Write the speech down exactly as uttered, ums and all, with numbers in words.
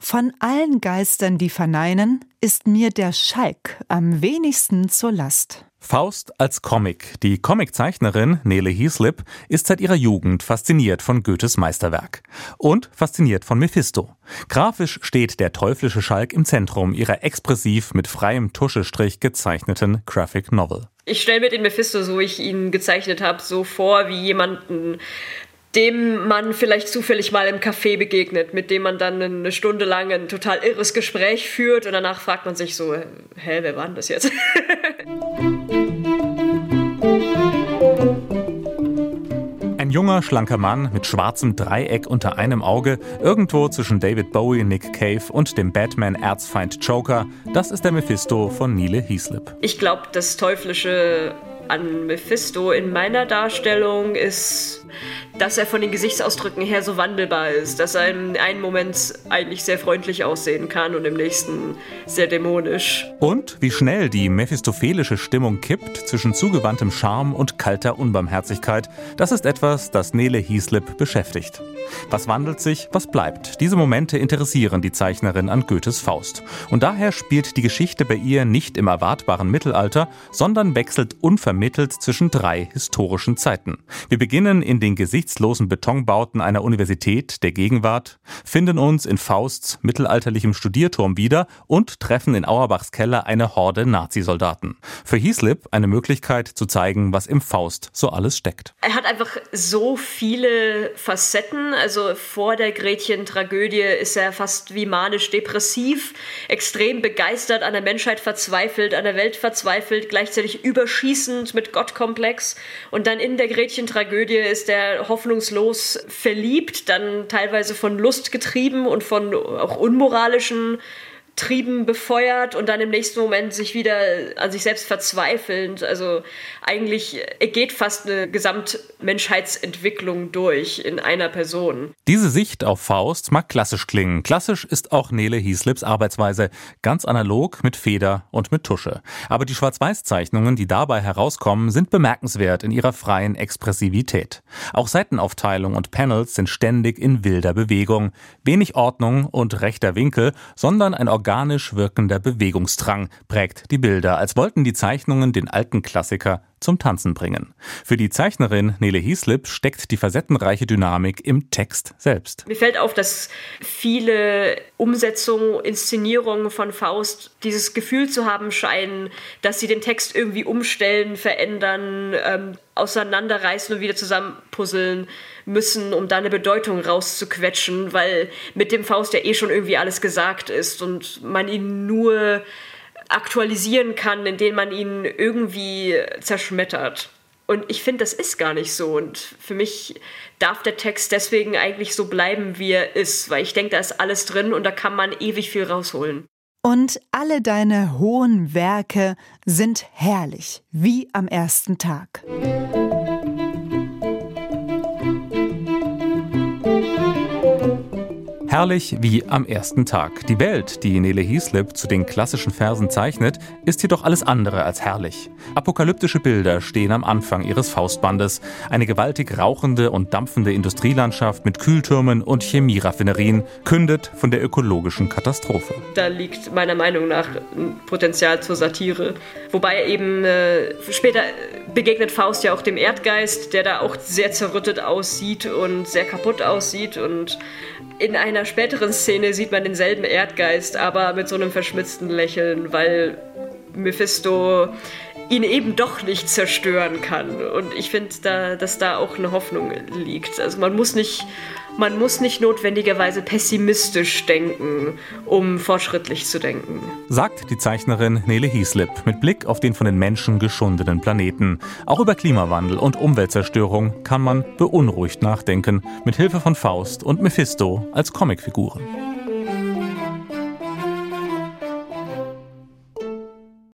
Von allen Geistern, die verneinen, ist mir der Schalk am wenigsten zur Last. Faust als Comic. Die Comiczeichnerin Nele Heaslip ist seit ihrer Jugend fasziniert von Goethes Meisterwerk. Und fasziniert von Mephisto. Grafisch steht der teuflische Schalk im Zentrum ihrer expressiv mit freiem Tuschestrich gezeichneten Graphic Novel. Ich stelle mir den Mephisto, so wie ich ihn gezeichnet habe, so vor wie jemanden, dem man vielleicht zufällig mal im Café begegnet, mit dem man dann eine Stunde lang ein total irres Gespräch führt und danach fragt man sich so, hä, wer war denn das jetzt? Ein junger, schlanker Mann mit schwarzem Dreieck unter einem Auge, irgendwo zwischen David Bowie, Nick Cave und dem Batman-Erzfeind Joker, das ist der Mephisto von Nele Heaslip. Ich glaube, das Teuflische an Mephisto in meiner Darstellung ist, dass er von den Gesichtsausdrücken her so wandelbar ist, dass er in einem Moment eigentlich sehr freundlich aussehen kann und im nächsten sehr dämonisch. Und wie schnell die mephistophelische Stimmung kippt zwischen zugewandtem Charme und kalter Unbarmherzigkeit, das ist etwas, das Nele Heaslip beschäftigt. Was wandelt sich, was bleibt? Diese Momente interessieren die Zeichnerin an Goethes Faust. Und daher spielt die Geschichte bei ihr nicht im erwartbaren Mittelalter, sondern wechselt unvermittelt zwischen drei historischen Zeiten. Wir beginnen in den gesichtslosen Betonbauten einer Universität der Gegenwart, finden uns in Fausts mittelalterlichem Studierturm wieder und treffen in Auerbachs Keller eine Horde Nazisoldaten. Für Heaslip eine Möglichkeit zu zeigen, was im Faust so alles steckt. Er hat einfach so viele Facetten. Also vor der Gretchen-Tragödie ist er fast wie manisch-depressiv, extrem begeistert, an der Menschheit verzweifelt, an der Welt verzweifelt, gleichzeitig überschießend mit Gottkomplex. Und dann in der Gretchen-Tragödie ist er hoffnungslos verliebt, dann teilweise von Lust getrieben und von auch unmoralischen Trieben befeuert und dann im nächsten Moment sich wieder an sich selbst verzweifelnd. Also eigentlich geht fast eine Gesamtmenschheitsentwicklung durch in einer Person. Diese Sicht auf Faust mag klassisch klingen. Klassisch ist auch Nele Heaslips Arbeitsweise, ganz analog mit Feder und mit Tusche. Aber die Schwarz-Weiß-Zeichnungen, die dabei herauskommen, sind bemerkenswert in ihrer freien Expressivität. Auch Seitenaufteilung und Panels sind ständig in wilder Bewegung. Wenig Ordnung und rechter Winkel, sondern ein organisch wirkender Bewegungsdrang prägt die Bilder, als wollten die Zeichnungen den alten Klassiker zum Tanzen bringen. Für die Zeichnerin Nele Heaslip steckt die facettenreiche Dynamik im Text selbst. Mir fällt auf, dass viele Umsetzungen, Inszenierungen von Faust dieses Gefühl zu haben scheinen, dass sie den Text irgendwie umstellen, verändern, ähm, auseinanderreißen und wieder zusammenpuzzeln müssen, um da eine Bedeutung rauszuquetschen, weil mit dem Faust ja eh schon irgendwie alles gesagt ist und man ihn nur aktualisieren kann, indem man ihn irgendwie zerschmettert. Und ich finde, das ist gar nicht so. Und für mich darf der Text deswegen eigentlich so bleiben, wie er ist, weil ich denke, da ist alles drin und da kann man ewig viel rausholen. Und alle deine hohen Werke sind herrlich, wie am ersten Tag. Herrlich wie am ersten Tag. Die Welt, die Nele Heaslip zu den klassischen Versen zeichnet, ist jedoch alles andere als herrlich. Apokalyptische Bilder stehen am Anfang ihres Faustbandes. Eine gewaltig rauchende und dampfende Industrielandschaft mit Kühltürmen und Chemieraffinerien kündet von der ökologischen Katastrophe. Da liegt meiner Meinung nach ein Potenzial zur Satire. Wobei eben äh, später begegnet Faust ja auch dem Erdgeist, der da auch sehr zerrüttet aussieht und sehr kaputt aussieht. Und in einer späteren Szene sieht man denselben Erdgeist, aber mit so einem verschmitzten Lächeln, weil Mephisto ihn eben doch nicht zerstören kann. Und ich finde, da, dass da auch eine Hoffnung liegt. Also man muss nicht, man muss nicht notwendigerweise pessimistisch denken, um fortschrittlich zu denken. Sagt die Zeichnerin Nele Heaslip mit Blick auf den von den Menschen geschundenen Planeten. Auch über Klimawandel und Umweltzerstörung kann man beunruhigt nachdenken, mit Hilfe von Faust und Mephisto als Comicfiguren.